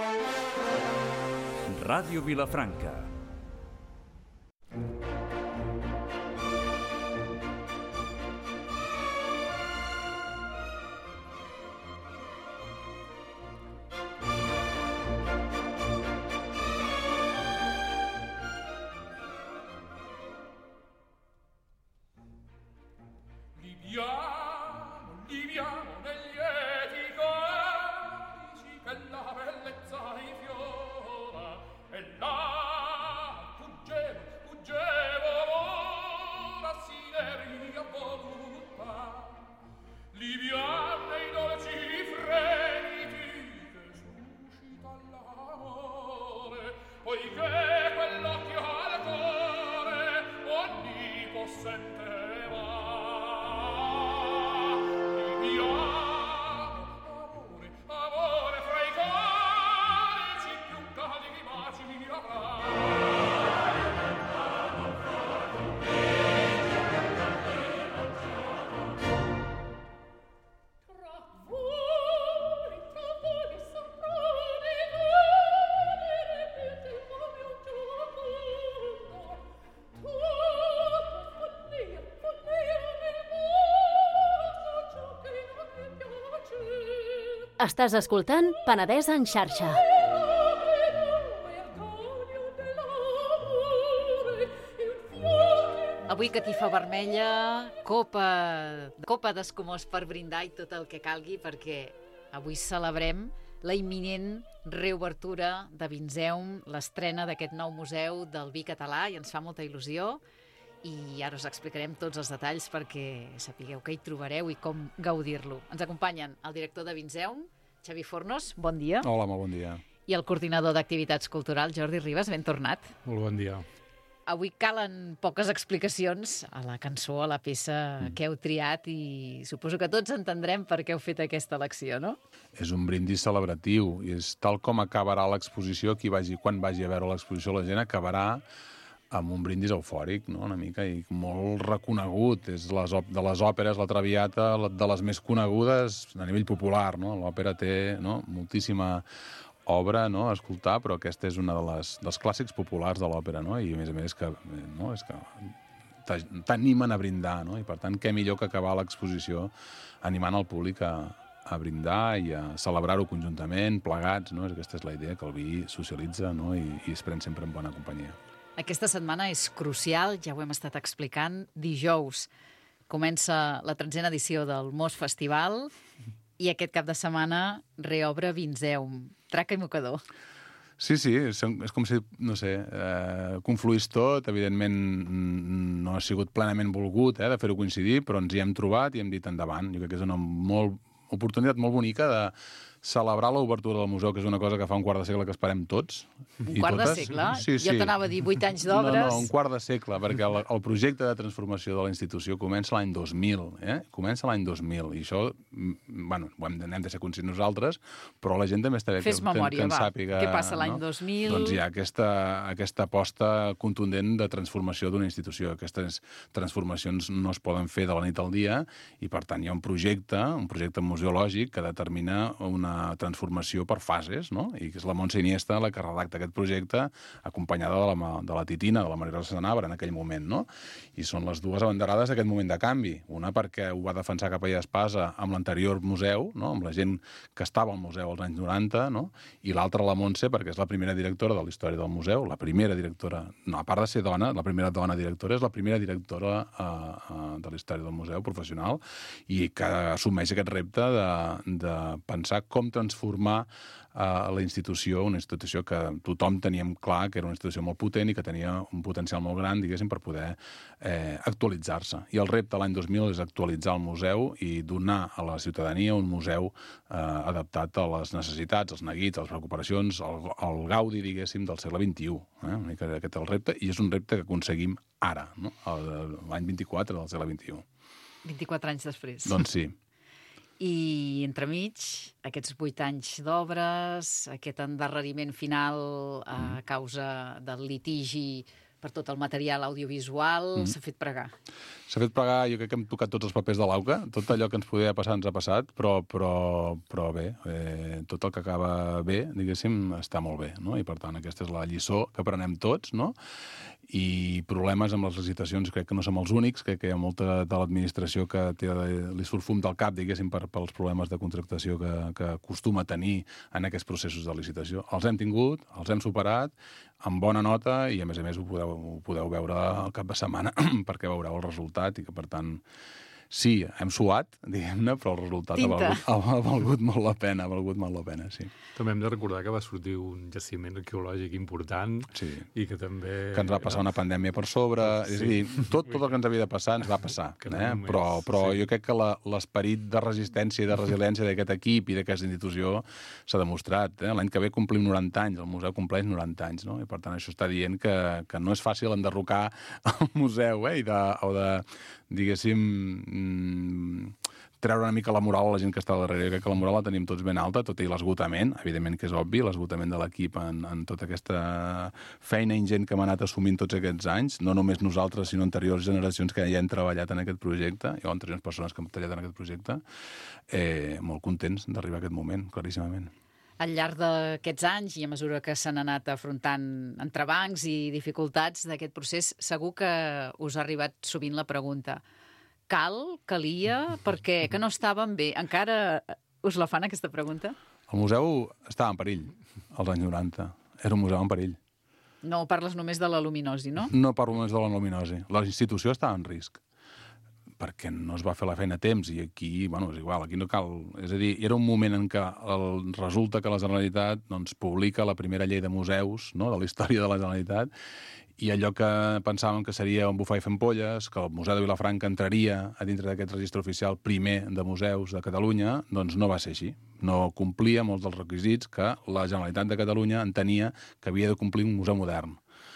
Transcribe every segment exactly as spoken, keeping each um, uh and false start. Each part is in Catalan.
Ràdio Vilafranca. Estàs escoltant Penedès en xarxa. Avui catifa vermella, copa, copa d'escumós per brindar i tot el que calgui, perquè avui celebrem la imminent reobertura de Vinzeum, l'estrena d'aquest nou museu del vi català, i ens fa molta il·lusió. I ara us explicarem tots els detalls perquè sapigueu què hi trobareu i com gaudir-lo. Ens acompanyen el director de Vinzeum, Xavi Fornos, bon dia. Hola, molt bon dia. I el coordinador d'activitats culturals, Jordi Ribas, ben tornat. Molt bon dia. Avui calen poques explicacions a la cançó, a la peça que heu triat, i suposo que tots entendrem per què heu fet aquesta elecció, no? És un brindis celebratiu, i és tal com acabarà l'exposició, qui vagi, quan vagi a veure l'exposició, la gent acabarà amb un brindis eufòric, no?, una mica, i molt reconegut. És les, de les òperes, la Traviata, de les més conegudes a nivell popular, no? L'òpera té, no?, moltíssima obra, no?, a escoltar, però aquesta és una de les, dels clàssics populars de l'òpera, no?, i a més a més que, no?, és que t'animen a brindar, no?, i per tant, què millor que acabar l'exposició animant el públic a, a brindar i a celebrar-ho conjuntament, plegats, no?, aquesta és la idea, que el vi socialitza, no?, i, i es pren sempre en bona companyia. Aquesta setmana és crucial, ja ho hem estat explicant. Dijous comença la tretzena edició del Mos Festival i aquest cap de setmana reobre Vinzeum. Traca i mocador. Sí, sí, és, és com si, no sé, eh, confluís tot. Evidentment no ha sigut plenament volgut, eh, de fer-ho coincidir, però ens hi hem trobat i hem dit endavant. Jo crec que és una molt, oportunitat molt bonica de celebrar l'obertura del museu, que és una cosa que fa un quart de segle que esperem tots. Un quart totes. de segle? Sí, sí. Jo t'anava a dir vuit anys d'obres. No, no, un quart de segle, perquè el, el projecte de transformació de la institució comença l'any dos mil, eh? Comença l'any dos mil, i això, bueno, ho hem de, hem de ser conscients nosaltres, però la gent també està bé que, Fes memòria, que en va. sàpiga... Què passa l'any no? dos mil? Doncs hi ha aquesta, aquesta aposta contundent de transformació d'una institució. Aquestes transformacions no es poden fer de la nit al dia, i per tant hi ha un projecte, un projecte museològic que determina una transformació per fases, no? I que és la Montse Iniesta la que redacta aquest projecte, acompanyada de la, de la Titina, de la Margarita Senabre en aquell moment, no? I són les dues abanderades d'aquest moment de canvi. Una perquè ho va defensar cap a Espasa amb l'anterior museu, no?, amb la gent que estava al museu als anys noranta, no?, i l'altra la Montse perquè és la primera directora de la història del museu, la primera directora, no, a part de ser dona, la primera dona directora, és la primera directora uh, uh, de la història del museu professional, i que assumeix aquest repte de, de pensar com transformar a la institució, una institució que tothom teníem clar que era una institució molt potent i que tenia un potencial molt gran, diguéssim, per poder eh, actualitzar-se. I el repte l'any dos mil és actualitzar el museu i donar a la ciutadania un museu eh, adaptat a les necessitats, als neguits, a les recuperacions, al, al gaudi, diguéssim, del segle vint-i-u. Eh? Una mica aquest és el repte, i és un repte que aconseguim ara, no?, l'any vint-i-quatre del segle vint-i-u. vint-i-quatre anys després. Doncs sí. I entremig, aquests vuit anys d'obres, aquest endarreriment final a causa del litigi per tot el material audiovisual, mm. s'ha fet pregar. S'ha fet pregar, jo crec que hem tocat tots els papers de l'auca, tot allò que ens podia passar ens ha passat, però, però, però bé, eh, tot el que acaba bé, diguéssim, està molt bé, no? I per tant aquesta és la lliçó que aprenem tots, no? I problemes amb les licitacions crec que no som els únics, crec que hi ha molta de l'administració que té, li surt fum del cap, diguéssim, per, pels problemes de contractació que, que acostuma a tenir en aquests processos de licitació. Els hem tingut, els hem superat, amb bona nota, i a més a més ho podeu, ho podeu veure al cap de setmana perquè veureu el resultat i que, per tant, sí, hem suat, diguem-ne, però el resultat ha valgut, ha valgut molt la pena, ha valgut molt la pena, sí. També hem de recordar que va sortir un jaciment arqueològic important sí. i que també... Que ens va passar una pandèmia per sobre, sí. És a dir, tot, tot el que ens havia de passar ens va passar, eh? només, però, però sí. Jo crec que l'esperit de resistència i de resiliència d'aquest equip i d'aquesta institució s'ha demostrat. Eh? L'any que ve complim noranta anys, el museu compleix noranta anys, no? I per tant això està dient que, que no és fàcil enderrocar el museu, eh? I de, o de, diguéssim, treure una mica la moral a la gent que està darrere. Jo crec que la moral la tenim tots ben alta, tot i l'esgotament, evidentment que és obvi, l'esgotament de l'equip en, en tota aquesta feina ingent que hem anat assumint tots aquests anys, no només nosaltres, sinó anteriors generacions que ja han treballat en aquest projecte, o anteriors persones que han treballat en aquest projecte, eh, molt contents d'arribar a aquest moment, claríssimament. Al llarg d'aquests anys, i a mesura que s'han anat afrontant entrebancs i dificultats d'aquest procés, segur que us ha arribat sovint la pregunta: cal, calia, per què? Que no estàvem bé. Encara us la fan, aquesta pregunta? El museu estava en perill als anys noranta. Era un museu en perill. No parles només de la luminosi, no? No parlo només de la luminosi. La institució estava en risc, perquè no es va fer la feina a temps, i aquí, bueno, és igual, aquí no cal... És a dir, era un moment en què el, resulta que la Generalitat doncs, publica la primera llei de museus, no?, de la història de la Generalitat, i allò que pensàvem que seria un bufar i fent polles, que el Museu de Vilafranca entraria a dintre d'aquest registre oficial primer de museus de Catalunya, doncs no va ser així. No complia molts dels requisits que la Generalitat de Catalunya entenia que havia de complir un museu modern.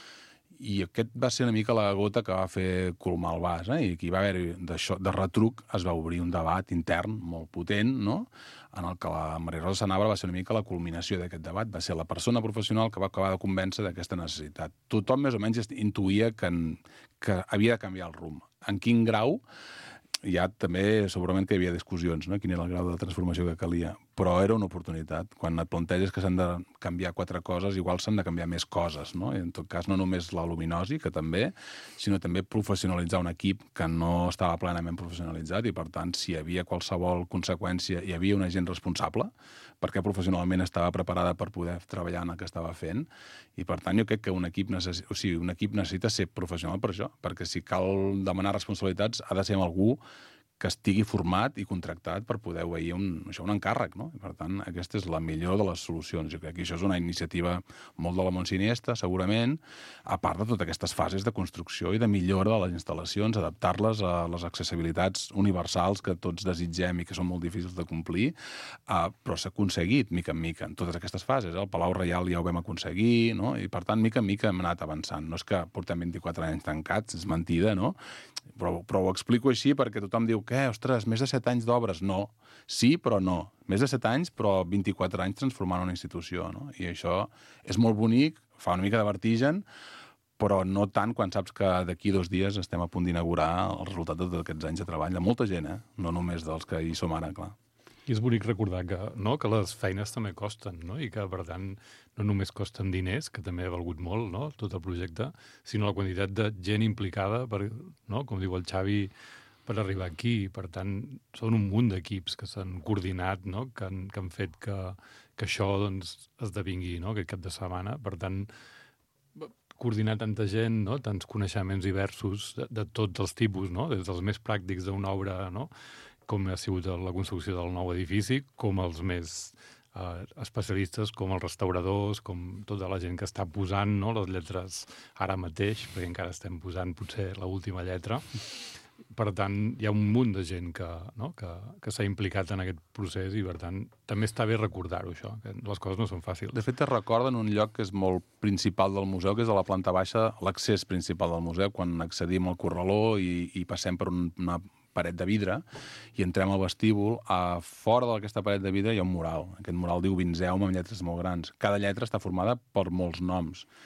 I aquest va ser una mica la gota que va fer colmar el vas, eh? I aquí va haver-hi, de retruc, es va obrir un debat intern molt potent, no?, en el que la Maria Rosa Sanabra va ser una mica la culminació d'aquest debat. Va ser la persona professional que va acabar de convèncer d'aquesta necessitat. Tothom més o menys intuïa que, que havia de canviar el rumb. En quin grau? Ja també segurament que hi havia discussions, no?, quin era el grau de transformació que calia, però era una oportunitat. Quan et planteges que s'han de canviar quatre coses, igual s'han de canviar més coses, no? I en tot cas, no només la luminosi, que també, sinó també professionalitzar un equip que no estava plenament professionalitzat, i per tant, si hi havia qualsevol conseqüència, hi havia una gent responsable, perquè professionalment estava preparada per poder treballar en el que estava fent, i per tant jo crec que un equip, necess... o sigui, un equip necessita ser professional per això, perquè si cal demanar responsabilitats ha de ser amb algú que estigui format i contractat per poder obeir un, això, un encàrrec, no? I per tant, aquesta és la millor de les solucions. Jo crec que això és una iniciativa molt de la Montsiniesta, segurament, a part de totes aquestes fases de construcció i de millora de les instal·lacions, adaptar-les a les accessibilitats universals que tots desitgem i que són molt difícils de complir, uh, però s'ha aconseguit, mica en mica, en totes aquestes fases. Eh? El Palau Reial ja ho vam aconseguir, no? I per tant, mica en mica hem anat avançant. No és que portem vint-i-quatre anys tancats, és mentida, no? Però, però ho explico així perquè tothom diu que, ostres, més de set anys d'obres. No. Sí, però no. Més de set anys, però vint-i-quatre anys transformant una institució, no? I això és molt bonic, fa una mica de vertigen, però no tant quan saps que d'aquí dos dies estem a punt d'inaugurar el resultat de tots aquests anys de treball de molta gent, eh? No només dels que hi som ara, clar. I és bonic recordar que, no, que les feines també costen, no? I que, per tant, no només costen diners, que també ha valgut molt, no?, tot el projecte, sinó la quantitat de gent implicada, per, no?, com diu el Xavi, per arribar aquí. Per tant, són un munt d'equips que s'han coordinat, no?, que han, que han fet que, que això doncs, esdevingui, no?, aquest cap de setmana. Per tant, coordinar tanta gent, no?, tants coneixements diversos de, de tots els tipus, no?, des dels més pràctics d'una obra, no?, com ha sigut la construcció del nou edifici, com els més eh, especialistes, com els restauradors, com tota la gent que està posant, no?, les lletres ara mateix, perquè encara estem posant potser l'última lletra. Per tant, hi ha un munt de gent que, no?, que, que s'ha implicat en aquest procés i, per tant, també està bé recordar-ho, això, que les coses no són fàcils. De fet, es recorda en un lloc que és molt principal del museu, que és a la planta baixa, l'accés principal del museu, quan accedim al corraló i, i passem per una paret de vidre i entrem al vestíbul. A fora d'aquesta paret de vidre hi ha un mural. Aquest mural diu Vinzeum amb lletres molt grans. Cada lletra està formada per molts noms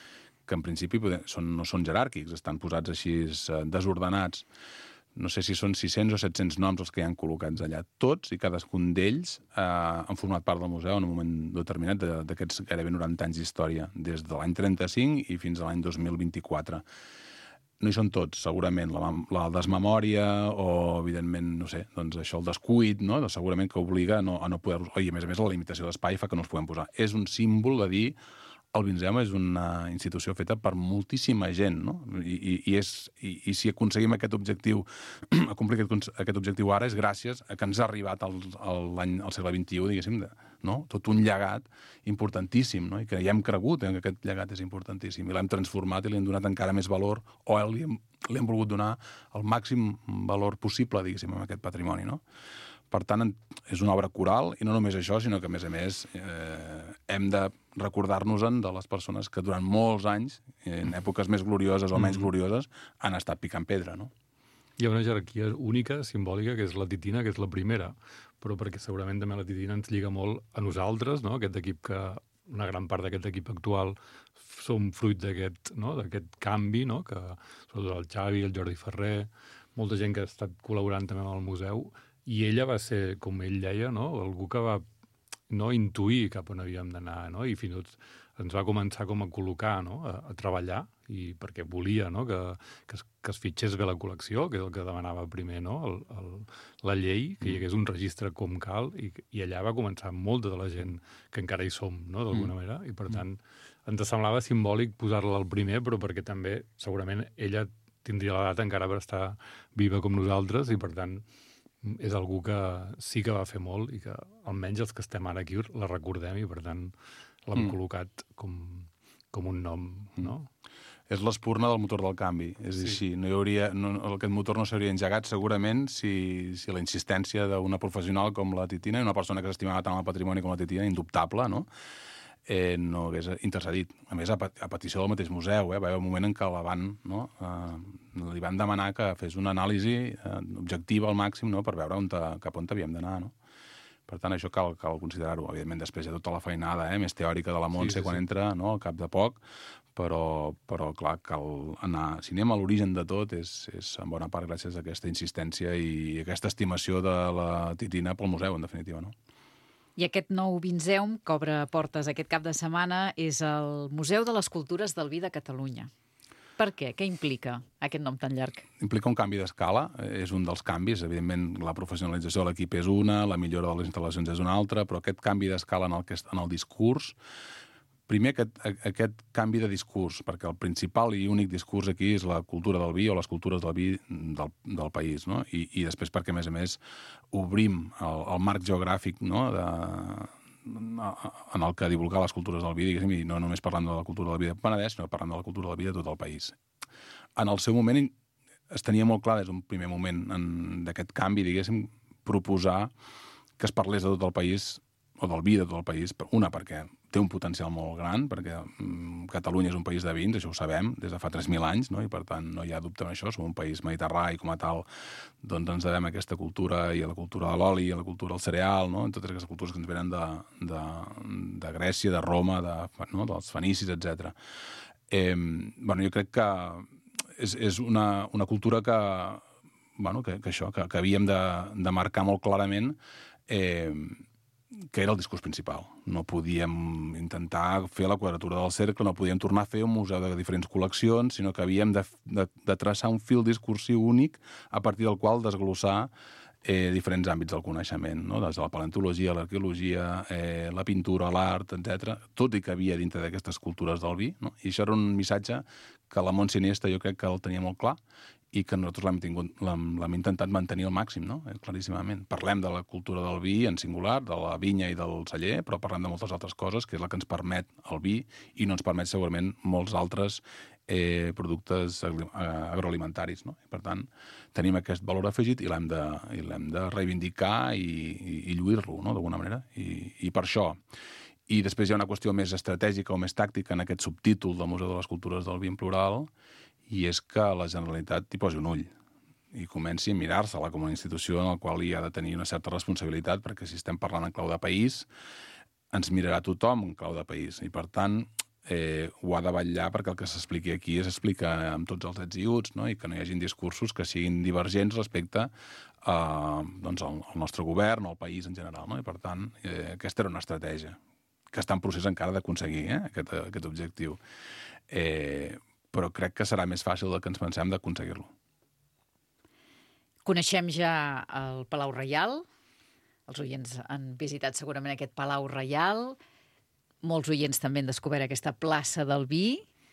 que en principi són, no són jeràrquics, estan posats així desordenats. No sé si són sis-cents o set-cents noms els que hi han col·locats allà. Tots i cadascun d'ells eh, han format part del museu en un moment determinat d'aquests gairebé noranta anys d'història, des de l'any trenta-cinc i fins a l'any dos mil vint-i-quatre. No hi són tots, segurament. La, la desmemòria o, evidentment, no sé, doncs això, el descuit, no? Doncs segurament que obliga a no, a no poder-los... I, a més a més, la limitació d'espai fa que no els podem posar. És un símbol de dir el Vinzeum és una institució feta per moltíssima gent, no? I, i, i, és, i, i si aconseguim aquest objectiu, a complir aquest, aquest objectiu ara, és gràcies a que ens ha arribat al, al, al segle vint-i-u, diguéssim, de, no? Tot un llegat importantíssim, no? I que hi hem cregut eh, que aquest llegat és importantíssim, i l'hem transformat i li hem donat encara més valor, o li hem, li hem volgut donar el màxim valor possible, diguéssim, a aquest patrimoni, no? Per tant, és una obra coral, i no només això, sinó que, a més a més, eh, hem de recordar-nos-en de les persones que durant molts anys, en èpoques més glorioses o menys glorioses, han estat picant pedra, no? Hi ha una jerarquia única, simbòlica, que és la titina, que és la primera, però perquè segurament també la titina ens lliga molt a nosaltres, no? Aquest equip que, una gran part d'aquest equip actual, som fruit d'aquest, no? D'aquest canvi, no? Que, sobretot el Xavi, el Jordi Ferrer, molta gent que ha estat col·laborant també amb el museu, i ella va ser, com ell deia, no? Algú que va no, intuir cap on havíem d'anar, no? I fins i tot ens va començar com a col·locar, no? a, a treballar, i perquè volia, no? que, que, es, que es fitxés bé la col·lecció, que és el que demanava primer, no? el, el, la llei, que hi hagués un registre com cal, i, i allà va començar molta de la gent que encara hi som, no? D'alguna mm. manera, i per tant ens semblava simbòlic posar-la al primer, però perquè també segurament ella tindria l'edat encara per estar viva com nosaltres, i per tant és algú que sí que va fer molt i que almenys els que estem ara aquí la recordem i per tant l'hem mm. col·locat com, com un nom, no? Mm. És l'espurna del motor del canvi, és sí. així. No hi hauria, no, aquest motor no s'hauria engegat segurament si, si la insistència d'una professional com la Titina, una persona que s'estimava tant el patrimoni com la Titina, indubtable, no? Eh, no hagués intercedit. A més, a, a petició del mateix museu, eh? Va haver un moment en què la van, no? eh, li van demanar que fes una anàlisi eh, objectiva al màxim, no? Per veure on te, cap on havíem d'anar, no? Per tant, això cal, cal considerar-ho. Evidentment, després hi ha tota la feinada eh, més teòrica de la Montse sí, sí, quan sí. entra, no? Al cap de poc, però, però clar, cal anar... Si anem a l'origen de tot, és, és en bona part gràcies a aquesta insistència i aquesta estimació de la Titina pel museu, en definitiva, no? I aquest nou Vinzeum, que obre portes aquest cap de setmana, és el Museu de les Cultures del Vi de Catalunya. Per què? Què implica aquest nom tan llarg? Implica un canvi d'escala, és un dels canvis. Evidentment, la professionalització de l'equip és una, la millora de les instal·lacions és una altra, però aquest canvi d'escala en el, que, en el discurs... Primer, aquest, aquest canvi de discurs, perquè el principal i únic discurs aquí és la cultura del vi o les cultures del vi del, del país, no? I, i després perquè, a més a més, obrim el, el marc geogràfic, no? de, en el que divulgar les cultures del vi, diguéssim, i no només parlant de la cultura del vi de Penedès, sinó parlant de la cultura del vi de tot el país. En el seu moment es tenia molt clar, des d'un primer moment d'aquest canvi, diguéssim, proposar que es parlés de tot el país, o del vi de tot el país, una, perquè té un potencial molt gran, perquè mm, Catalunya és un país de vins, això ho sabem, des de fa tres mil anys, no? I per tant no hi ha dubte en això, som un país mediterrani i com a tal doncs ens devem a aquesta cultura i a la cultura de l'oli, i a la cultura del cereal, no? En totes aquestes cultures que ens venen de, de, de Grècia, de Roma, de, no? dels fenicis, etcètera. Eh, bueno, jo crec que és, és una, una cultura que, bueno, que, que això, que, que havíem de, de marcar molt clarament eh, que era el discurs principal. No podíem intentar fer la quadratura del cercle, no podíem tornar a fer un museu de diferents col·leccions, sinó que havíem de, de, de traçar un fil discursiu únic a partir del qual desglossar eh, diferents àmbits del coneixement, no? Des de la paleontologia, l'arqueologia, eh, la pintura, l'art, etcètera, tot i que havia dintre d'aquestes cultures del vi, no? I això era un missatge que la Montse Iniesta jo crec que el tenia molt clar i que nosaltres l'hem tingut, l'hem intentat mantenir al màxim, no? Claríssimament. Parlem de la cultura del vi en singular, de la vinya i del celler, però parlem de moltes altres coses, que és la que ens permet el vi i no ens permet segurament molts altres eh, productes agroalimentaris, no? I per tant, tenim aquest valor afegit i l'hem de, i l'hem de reivindicar i, i, i lluir-lo, no? D'alguna manera. I, I per això. I després hi ha una qüestió més estratègica o més tàctica en aquest subtítol del Museu de les Cultures del Vi en plural, i és que la Generalitat hi posi un ull i comenci a mirar-se-la com una institució en la qual hi ha de tenir una certa responsabilitat, perquè si estem parlant en clau de país, ens mirarà tothom en clau de país. I, per tant, eh, ho ha de vetllar perquè el que s'expliqui aquí es explica amb tots els ets i uts, no? I que no hi hagin discursos que siguin divergents respecte a, doncs, al, al nostre govern o al país en general. No? I, per tant, eh, aquesta era una estratègia que està en procés encara d'aconseguir, eh, aquest, aquest objectiu. Eh, però crec que serà més fàcil del que ens pensem d'aconseguir-lo. Coneixem ja el Palau Reial. Els oients han visitat segurament aquest Palau Reial. Molts oients també han descobert aquesta plaça del vi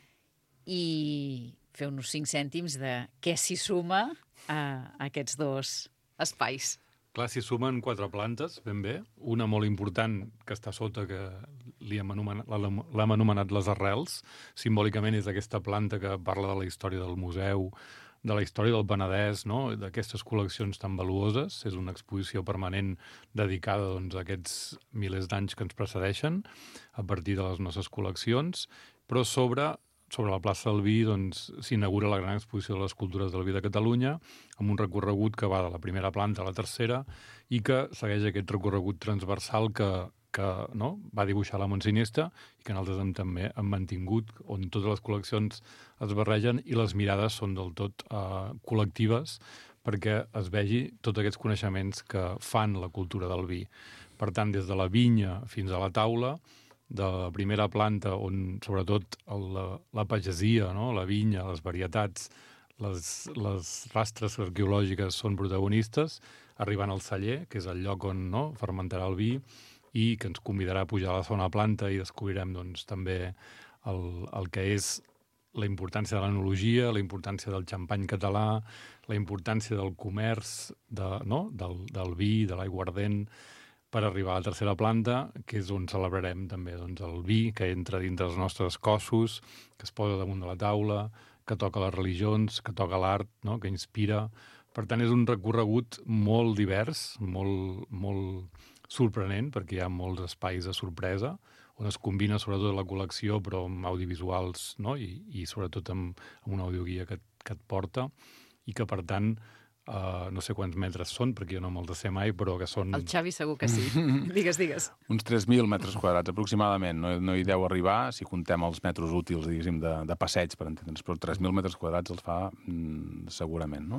i feu-nos cinc cèntims de què s'hi suma a aquests dos espais. Clar, s'hi sumen quatre plantes, ben bé. Una molt important que està sota, que li hem anomenat, l'hem anomenat les arrels. Simbòlicament és aquesta planta que parla de la història del museu, de la història del Penedès, no? D'aquestes col·leccions tan valuoses. És una exposició permanent dedicada doncs, a aquests milers d'anys que ens precedeixen a partir de les nostres col·leccions, però sobre, sobre la plaça del Vi doncs, s'inaugura la gran exposició de les cultures del vi de Catalunya, amb un recorregut que va de la primera planta a la tercera i que segueix aquest recorregut transversal que, que no? va dibuixar la Montsiniesta i que nosaltres hem, també hem mantingut, on totes les col·leccions es barregen i les mirades són del tot uh, col·lectives perquè es vegi tots aquests coneixements que fan la cultura del vi. Per tant, des de la vinya fins a la taula, de la primera planta, on sobretot el, la, la pagesia, no? La vinya, les varietats, les, les rastres arqueològiques són protagonistes, arribant al celler, que és el lloc on no? fermentarà el vi, i que ens convidarà a pujar a la segona planta i descobrirem doncs, també el, el que és la importància de l'enologia, la importància del xampany català, la importància del comerç, de, no? del, del vi, de l'aiguardent, per arribar a la tercera planta, que és on celebrarem també doncs, el vi, que entra dintre dels nostres cossos, que es posa damunt de la taula, que toca les religions, que toca l'art, no? que inspira. Per tant, és un recorregut molt divers, molt, molt sorprenent, perquè hi ha molts espais de sorpresa, on es combina sobretot la col·lecció, però amb audiovisuals, no? I, i sobretot amb, amb una audioguia que, que et porta, i que, per tant, uh, no sé quants metres són, perquè jo no me'ls sé mai, però que són... El Xavi segur que sí. Digues, digues. Uns tres mil metres quadrats, aproximadament. No, no hi deu arribar, si contem els metres útils, diguéssim, de, de passeig, per entendre'ns, però tres mil metres quadrats els fa mm, segurament, no?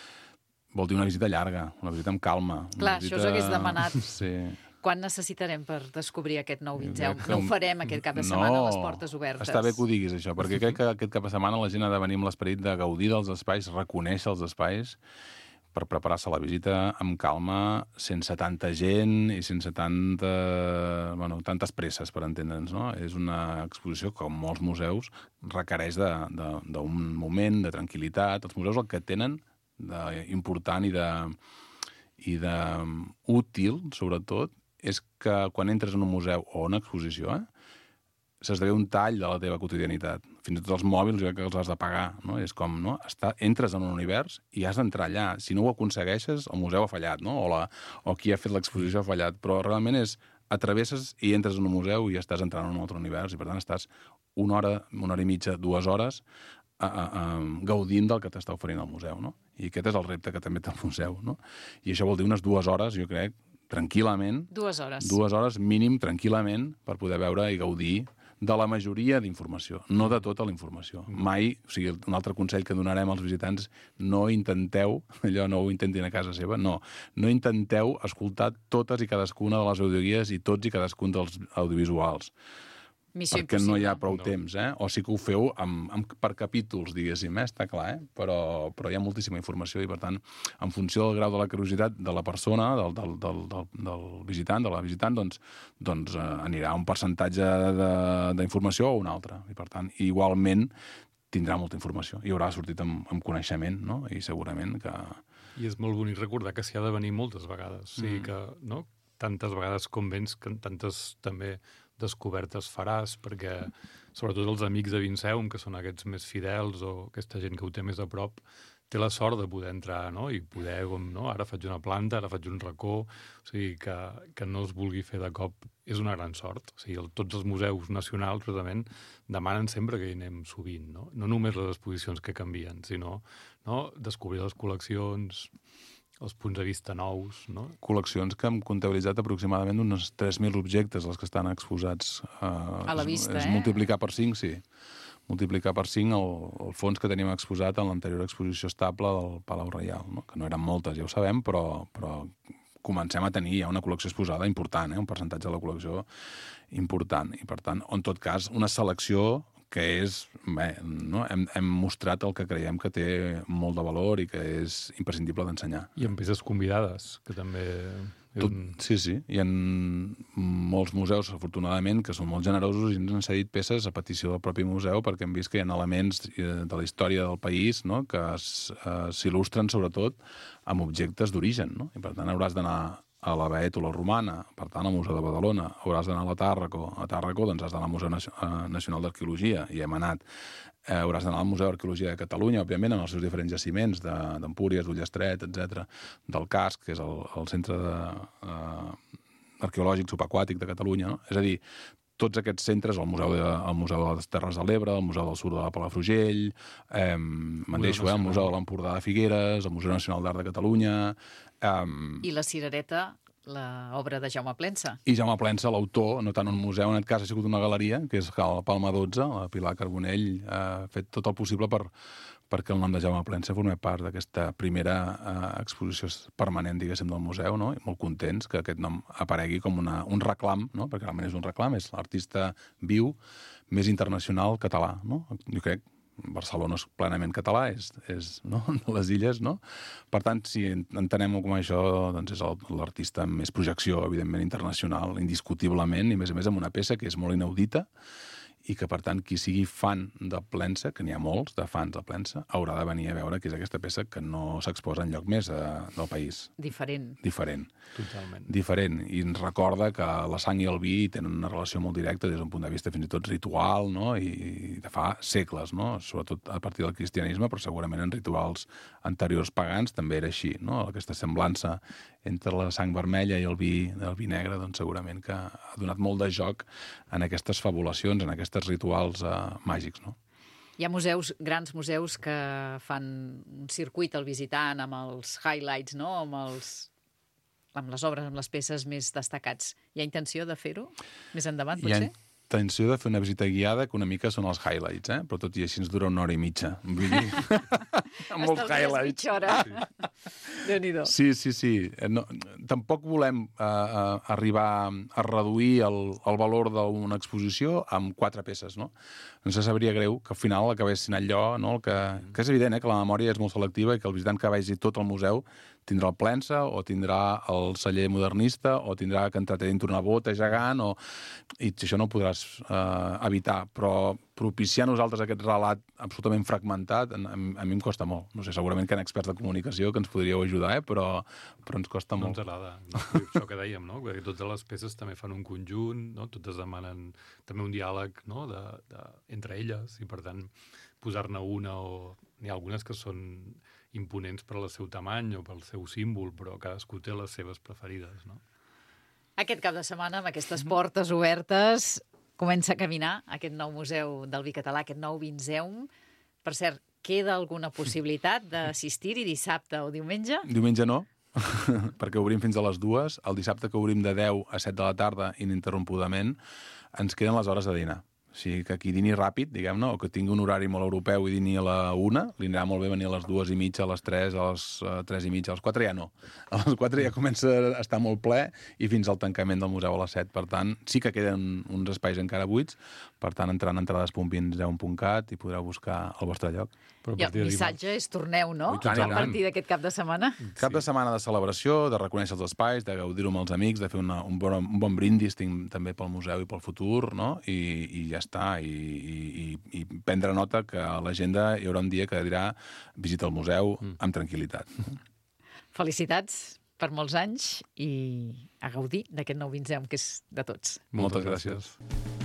Vol dir una visita llarga, una visita amb calma. Clar, visita... això us hagués demanat. Sí. Quan necessitarem per descobrir aquest nou Vinzeu? No ho farem aquest cap de setmana a les portes obertes. Està bé que ho diguis, això, perquè crec que aquest cap de setmana la gent ha de venir amb l'esperit de gaudir dels espais, reconèixer els espais, per preparar-se a la visita amb calma, sense tanta gent i sense tanta, bueno, tantes presses, per entendre'ns, no? És una exposició que, com molts museus, requereix d'un moment de tranquil·litat. Els museus el que tenen d'important i de, i de útil, sobretot, és que quan entres en un museu o una exposició, eh, s'esdevé un tall de la teva quotidianitat. Fins i tot els mòbils jo crec que els has de pagar, no? És com, no? Està, entres en un univers i has d'entrar allà. Si no ho aconsegueixes, el museu ha fallat, no? O, la, o qui ha fet l'exposició ha fallat. Però realment és, atravesses i entres en un museu i estàs entrant en un altre univers i, per tant, estàs una hora, una hora i mitja, dues hores a, a, a, gaudint del que t'està oferint el museu, no? I aquest és el repte que també té el museu, no? I això vol dir unes dues hores, jo crec, tranquil·lament. Dues hores. Dues hores mínim, tranquil·lament, per poder veure i gaudir de la majoria d'informació, no de tota la informació. Mai, o sigui, un altre consell que donarem als visitants, no intenteu, allò no ho intentin a casa seva, no, no intenteu escoltar totes i cadascuna de les audioguies i tots i cadascun dels audiovisuals. Missió perquè impossible. No hi ha prou No. temps, eh? O sí que ho feu amb, amb, per capítols, diguéssim, eh? Està clar, eh? Però, però hi ha moltíssima informació i, per tant, en funció del grau de la curiositat de la persona, del, del, del, del, del visitant, de la visitant, doncs, doncs eh, anirà un percentatge d'informació o un altre. I, per tant, igualment tindrà molta informació i haurà sortit amb, amb coneixement, no? I segurament que... I és molt bonic recordar que s'hi ha de venir moltes vegades. O sigui Mm. que, no?, tantes vegades com vens, que tantes també descobertes faràs, perquè sobretot els amics de Vinceum, que són aquests més fidels o aquesta gent que ho té més a prop, té la sort de poder entrar, no?, i poder, com, no?, ara faig una planta, ara faig un racó, o sigui, que, que no es vulgui fer de cop és una gran sort. O sigui, el, tots els museus nacionals, precisament, demanen sempre que hi anem sovint, no? No només les exposicions que canvien, sinó, no?, descobrir les col·leccions, els punts de vista nous, no? Col·leccions que hem comptabilitzat aproximadament uns tres mil objectes, els que estan exposats. Uh, a la vista, és, és eh? multiplicar per cinc, sí. Multiplicar per cinc el, el fons que teníem exposat en l'anterior exposició estable del Palau Reial, no? Que no eren moltes, ja ho sabem, però, però comencem a tenir ja una col·lecció exposada important, eh? Un percentatge de la col·lecció important. I, per tant, en tot cas, una selecció que és, bé, no? hem, hem mostrat el que creiem que té molt de valor i que és imprescindible d'ensenyar. I amb peces convidades, que també... Tot, sí, sí. Hi ha molts museus, afortunadament, que són molt generosos i ens han cedit peces a petició del propi museu perquè hem vist que hi ha elements de la història del país, no?, que s'il·lustren sobretot amb objectes d'origen, no? I per tant hauràs d'anar a la Bètola Romana, per tant al Museu de Badalona, hauràs d'anar a la Tàrraco, a Tàrraco doncs has d'anar al Museu Nacional d'Arqueologia, i hem anat. Eh, hauràs d'anar al Museu d'Arqueologia de Catalunya, òbviament, en els seus diferents jaciments d'Empúries, d'Ullastret, etcètera, del Casc, que és el, el centre de, eh, arqueològic subaquàtic de Catalunya, no? És a dir, tots aquests centres, el Museu de, el Museu de les Terres de l'Ebre, el Museu del Sur de la Palafrugell, eh, me'n deixo, eh, el Museu de l'Empordà de Figueres, el Museu Nacional d'Art de Catalunya... Eh, I la Cirereta, l'obra de Jaume Plensa. I Jaume Plensa, l'autor, no tant un museu, en aquest cas ha sigut una galeria, que és la Palma dotze, la Pilar Carbonell ha fet tot el possible per, perquè el nom de Jaume Plensa formés part d'aquesta primera eh, exposició permanent, diguéssim, del museu, no? I molt contents que aquest nom aparegui com una, un reclam, no? Perquè realment és un reclam, és l'artista viu més internacional català, no? Jo crec Barcelona és plenament català, és, és no? de les illes, no? Per tant, si entenem com això, doncs és l'artista amb més projecció, evidentment, internacional, indiscutiblement, i a més a més amb una peça que és molt inaudita, i que, per tant, qui sigui fan de Plensa, que n'hi ha molts de fans de Plensa, haurà de venir a veure que és aquesta peça que no s'exposa enlloc més eh, del país. Diferent. Diferent. Totalment. Diferent. I ens recorda que la sang i el vi tenen una relació molt directa des d'un punt de vista fins i tot ritual, no? I de fa segles, no? Sobretot a partir del cristianisme, però segurament en rituals anteriors pagans també era així, no? Aquesta semblança entre la sang vermella i el vi, el vi negre, doncs segurament que ha donat molt de joc en aquestes fabulacions, en aquests rituals eh, màgics, no? Hi ha museus, grans museus, que fan un circuit al visitant amb els highlights, no?, amb, els, amb les obres, amb les peces més destacats. Hi ha intenció de fer-ho més endavant, potser? Hi ha intenció de fer una visita guiada, que una mica són els highlights, eh? Però tot i així ens dura una hora i mitja. Vull dir, amb molts highlights. Mitja hora. Sí. Déu-n'hi-do. Sí, sí, sí. No, tampoc volem uh, uh, arribar a reduir el, el valor d'una exposició amb quatre peces, no? Ens sabria greu que al final acabessin allò, no? El que, que és evident, eh, que la memòria és molt selectiva i que el visitant que vagi tot el museu tindrà el Plensa, o tindrà el celler modernista, o tindrà que entrar dintre una bota gegant, o... i això no ho podràs eh, evitar, però propiciar a nosaltres aquest relat absolutament fragmentat, a, a mi em costa molt. No sé, segurament que hi ha experts de comunicació que ens podríeu ajudar, eh? però, però ens costa no molt. No ens agrada. No? Això que dèiem, no? Perquè totes les peces també fan un conjunt, no? Totes demanen també un diàleg, no? de, de, entre elles, i per tant posar-ne una, o n'hi ha algunes que són imponents per al seu tamany o pel seu símbol, però cadascú té les seves preferides, no? Aquest cap de setmana, amb aquestes portes obertes, comença a caminar aquest nou museu del vi català, aquest nou Vinzeum. Per cert, queda alguna possibilitat d'assistir-hi dissabte o diumenge? Diumenge no, perquè obrim fins a les dues. El dissabte, que obrim de deu a set de la tarda ininterrompudament, ens queden les hores de dinar. O sigui, que qui dini ràpid, diguem-ne, o que tingui un horari molt europeu i dini a la una, li anirà molt bé venir a les dues i mitja, a les tres, a les uh, tres i mitja, a les quatre ja no. A les quatre ja comença a estar molt ple i fins al tancament del museu a les set. Per tant, sí que queden uns espais encara buits, per tant, entrant a entrades punt vinzeum punt cat i podreu buscar el vostre lloc. I el missatge és torneu, no? Tant, a partir d'aquest cap de setmana. Cap de setmana de celebració, de reconèixer els espais, de gaudir-ho amb els amics, de fer una, un, bon, un bon brindis tinc també pel museu i pel futur, no? I, i ja està. I, i, i prendre nota que a l'agenda hi haurà un dia que dirà visita al museu amb tranquil·litat. Felicitats per molts anys i a gaudir d'aquest nou Vinzeum, que és de tots. Moltes, Moltes gràcies. gràcies.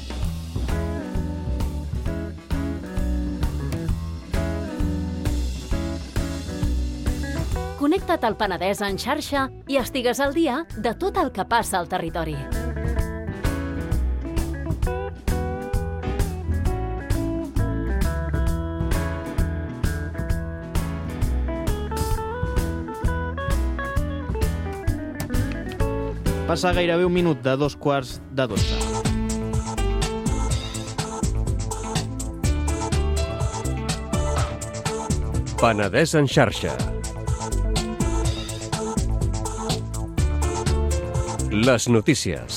Connecta't al Penedès en xarxa i estigues al dia de tot el que passa al territori. Passa gairebé un minut de dos quarts de dotze. Penedès en xarxa. Les notícies.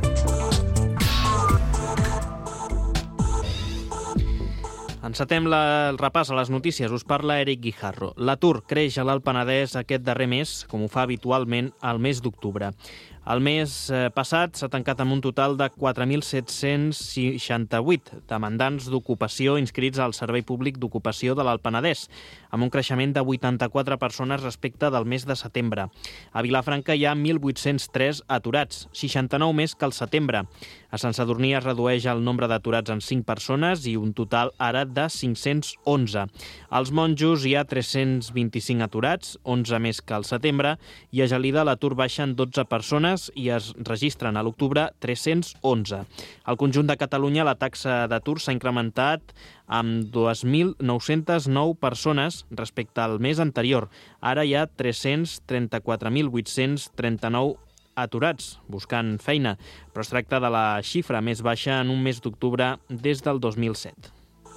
Encetem la, el repàs a les notícies. Us parla Eric Guijarro. L'atur creix a l'Alt Penedès aquest darrer mes, com ho fa habitualment al mes d'octubre. El mes passat s'ha tancat amb un total de quatre mil set-cents seixanta-vuit demandants d'ocupació inscrits al Servei Públic d'Ocupació de l'Alt Penedès, amb un creixement de vuitanta-quatre persones respecte del mes de setembre. A Vilafranca hi ha mil vuit-cents tres aturats, seixanta-nou més que al setembre. A Sant Sadurní es redueix el nombre d'aturats en cinc persones i un total ara de cinc-cents onze. Als Monjos hi ha tres-cents vint-i-cinc aturats, onze més que al setembre, i a Gelida l'atur baixa en dotze persones i es registren a l'octubre tres-cents onze. Al conjunt de Catalunya la taxa d'atur s'ha incrementat amb dos mil nou-cents nou persones respecte al mes anterior. Ara hi ha tres-cents trenta-quatre mil vuit-cents trenta-nou aturats buscant feina, però es tracta de la xifra més baixa en un mes d'octubre des del dos mil set.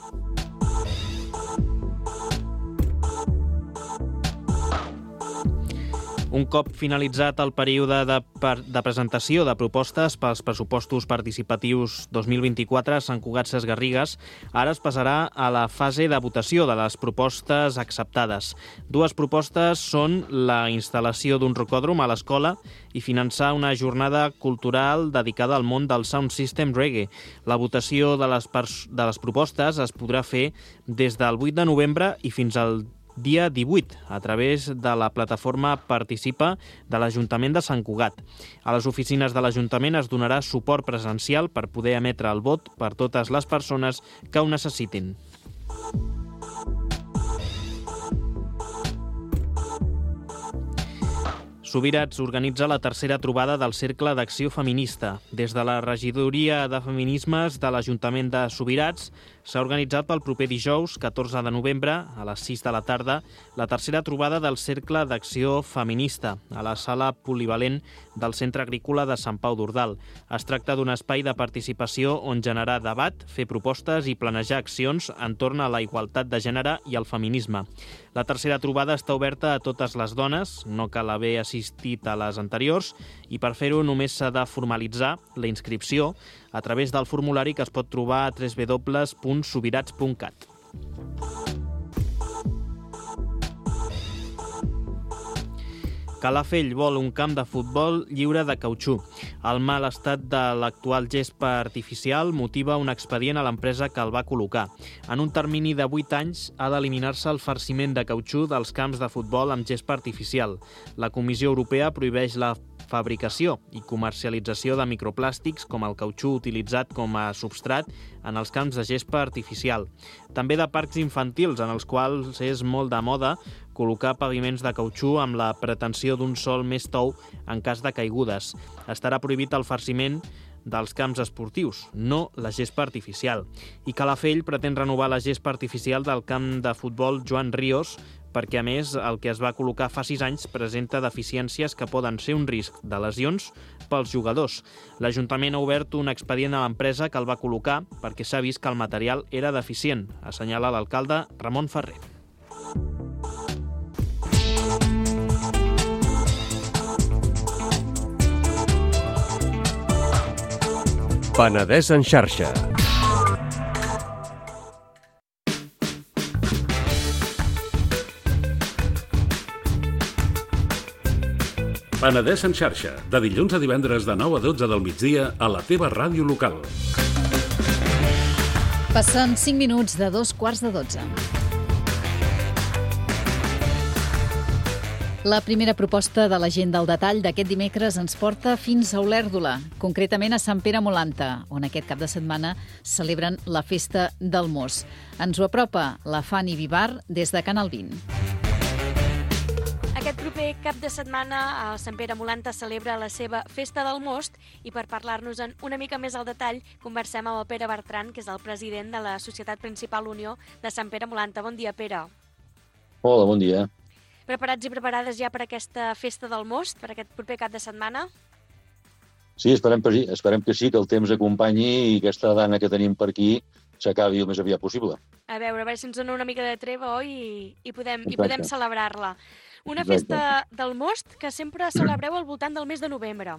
Un cop finalitzat el període de, de presentació de propostes pels pressupostos participatius dos mil vint-i-quatre a Sant Cugat Sesgarrigues, ara es passarà a la fase de votació de les propostes acceptades. Dues propostes són la instal·lació d'un rocòdrom a l'escola i finançar una jornada cultural dedicada al món del sound system reggae. La votació de les, de les propostes es podrà fer des del vuit de novembre i fins al dia divuit, a través de la plataforma Participa de l'Ajuntament de Sant Cugat. A les oficines de l'Ajuntament es donarà suport presencial per poder emetre el vot per totes les persones que ho necessitin. Subirats organitza la tercera trobada del Cercle d'Acció Feminista. Des de la Regidoria de Feminismes de l'Ajuntament de Subirats s'ha organitzat pel proper dijous, catorze de novembre, a les sis de la tarda, la tercera trobada del Cercle d'Acció Feminista, a la sala polivalent del Centre Agrícola de Sant Pau d'Ordal. Es tracta d'un espai de participació on generar debat, fer propostes i planejar accions entorn a la igualtat de gènere i el feminisme. La tercera trobada està oberta a totes les dones, no cal haver assistit a les anteriors, i per fer-ho només s'ha de formalitzar la inscripció a través del formulari que es pot trobar a w w w punt subirats punt cat. Calafell vol un camp de futbol lliure de cautxú. El mal estat de l'actual gespa artificial motiva un expedient a l'empresa que el va col·locar. En un termini de vuit anys ha d'eliminar-se el farciment de cautxú dels camps de futbol amb gespa artificial. La Comissió Europea prohibeix la fabricació i comercialització de microplàstics com el cautxú utilitzat com a substrat en els camps de gespa artificial. També de parcs infantils, en els quals és molt de moda col·locar paviments de cautxú amb la pretensió d'un sòl més tou en cas de caigudes. Estarà prohibit el farciment dels camps esportius, no la gespa artificial. I Calafell pretén renovar la gespa artificial del camp de futbol Joan Ríos, perquè, a més, el que es va col·locar fa sis anys presenta deficiències que poden ser un risc de lesions pels jugadors. L'Ajuntament ha obert un expedient a l'empresa que el va col·locar perquè s'ha vist que el material era deficient, assenyala l'alcalde Ramon Ferrer. Penedès en xarxa. Penedès en xarxa, de dilluns a divendres de nou a dotze del migdia a la teva ràdio local. Passen cinc minuts de dos quarts de dotze. La primera proposta de l'agenda al detall d'aquest dimecres ens porta fins a Olèrdola, concretament a Sant Pere Molanta, on aquest cap de setmana celebren la Festa del Mos. Ens ho apropa la Fanny Vivar des de Can Albín. Aquest proper cap de setmana a Sant Pere Molanta celebra la seva Festa del Most i per parlar-nos-en una mica més al detall conversem amb el Pere Bertran, que és el president de la Societat Principal Unió de Sant Pere Molanta. Bon dia, Pere. Hola, bon dia. Preparats i preparades ja per aquesta Festa del Most, per aquest proper cap de setmana? Sí, esperem que sí, esperem que sí, que el temps acompanyi i aquesta dana que tenim per aquí s'acabi el més aviat possible. A veure, a veure si ens dona una mica de treva, oi? I, i podem, i Exacte. podem celebrar-la. Una Exacte. festa del most que sempre celebreu al voltant del mes de novembre.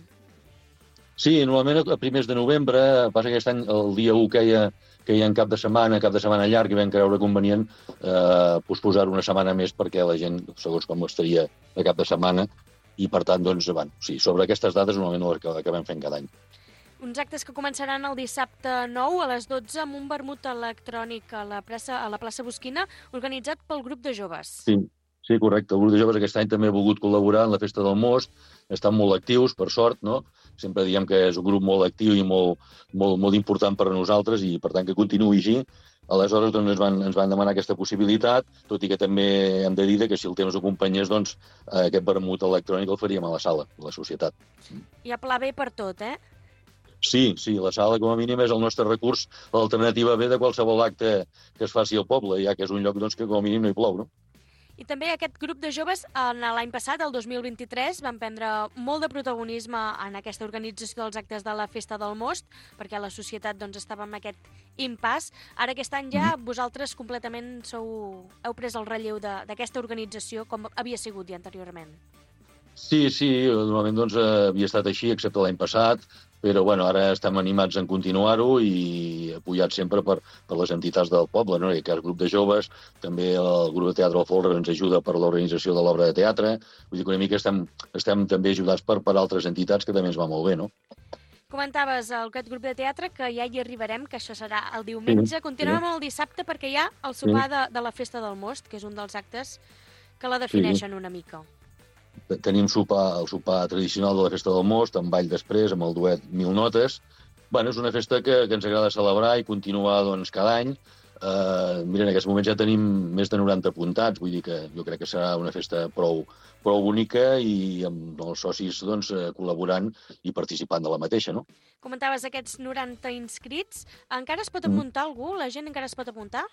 Sí, normalment a primers de novembre, passa que aquest any el dia u que hi ha, que hi ha en cap de setmana, cap de setmana llarg, i vam creure convenient eh, posposar una setmana més perquè la gent, segons com estaria de cap de setmana, i per tant, doncs, bueno, sí, sobre aquestes dates normalment ho acabem fent cada any. Uns actes que començaran el dissabte nou a les dotze amb un vermut electrònic a la plaça, a la plaça Bosquina, organitzat pel grup de joves. Sí, sí, correcte. El grup de joves aquest any també ha volgut col·laborar en la Festa del Most, estan molt actius, per sort, no? Sempre diem que és un grup molt actiu i molt, molt, molt important per a nosaltres i, per tant, que continuï així. Aleshores, doncs, ens van, ens van demanar aquesta possibilitat, tot i que també hem de dir que si el temps acompanyés, doncs, aquest vermut electrònic el faríem a la sala, a la societat. Hi ha pla B per tot, eh? Sí, sí, la sala com a mínim és el nostre recurs, l'alternativa B de qualsevol acte que es faci al poble, ja que és un lloc doncs, que com a mínim no hi plou, no? I també aquest grup de joves, l'any passat, el dos mil vint-i-tres, van prendre molt de protagonisme en aquesta organització dels actes de la Festa del Most, perquè la societat doncs, estava en aquest impàs. Ara aquest any ja vosaltres completament sou, heu pres el relleu d'aquesta organització, com havia sigut ja anteriorment. Sí, sí, normalment doncs, havia estat així, excepte l'any passat, però bueno, ara estem animats en continuar-ho i apoyats sempre per, per les entitats del poble, no? I que el grup de joves, també el grup de teatre del Folre ens ajuda per l'organització de l'obra de teatre, vull dir que una mica estem, estem també ajudats per, per altres entitats que també ens va molt bé, no? Comentaves aquest grup de teatre que ja hi arribarem, que això serà el diumenge. Sí, continuem sí. amb el dissabte perquè hi ha el sopar sí. de, de la Festa del Most, que és un dels actes que la defineixen sí. una mica. Tenim sopar, el sopar tradicional de la Festa del Most, amb ball després, amb el duet Mil Notes. Bueno, és una festa que, que ens agrada celebrar i continuar doncs, cada any. Uh, mira, en aquests moments ja tenim més de noranta apuntats, vull dir que jo crec que serà una festa prou, prou bonica i amb els socis doncs, col·laborant i participant de la mateixa, no? Comentaves aquests noranta inscrits. Encara es pot apuntar mm. algú? La gent encara es pot apuntar?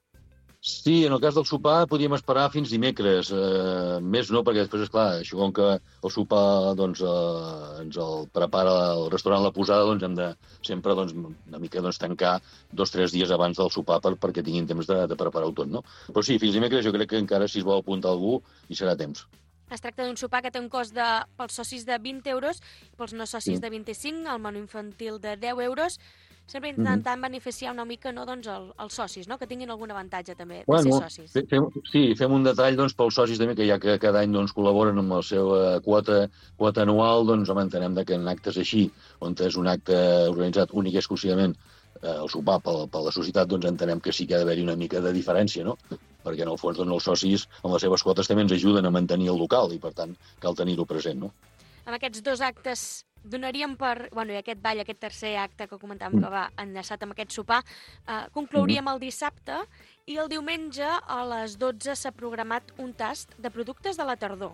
Sí, en el cas del sopar podíem esperar fins dimecres. Eh, més no, perquè després, esclar, això com que el sopar doncs, eh, ens el prepara el restaurant La Posada, doncs hem de sempre doncs, una mica doncs, tancar dos o tres dies abans del sopar per, perquè tinguin temps de, de preparar-ho tot, no? Però sí, fins dimecres jo crec que encara si es vol apuntar algú hi serà temps. Es tracta d'un sopar que té un cost de, pels socis de vint euros, pels no socis sí. de vint-i-cinc, el menú infantil de deu euros, sempre intentant mm-hmm. beneficiar una mica no, doncs, el, els socis, no? Que tinguin algun avantatge també de bueno, ser socis. Fem, sí, fem un detall doncs, pels socis també, que ja que cada any doncs, col·laboren amb la seva quota, quota anual, doncs home, entenem que en actes així, on és un acte organitzat únic i exclusivament eh, el sopar per, per la societat, doncs entenem que sí que ha d'haver-hi una mica de diferència, no? Perquè en el fons doncs, els socis amb les seves quotes també ens ajuden a mantenir el local i per tant cal tenir-ho present, no? Amb aquests dos actes donaríem per... Bueno, i aquest ball, aquest tercer acte que comentàvem mm. que va enllaçat amb aquest sopar, eh, conclouríem mm. el dissabte i el diumenge a les dotze s'ha programat un tast de productes de la tardor.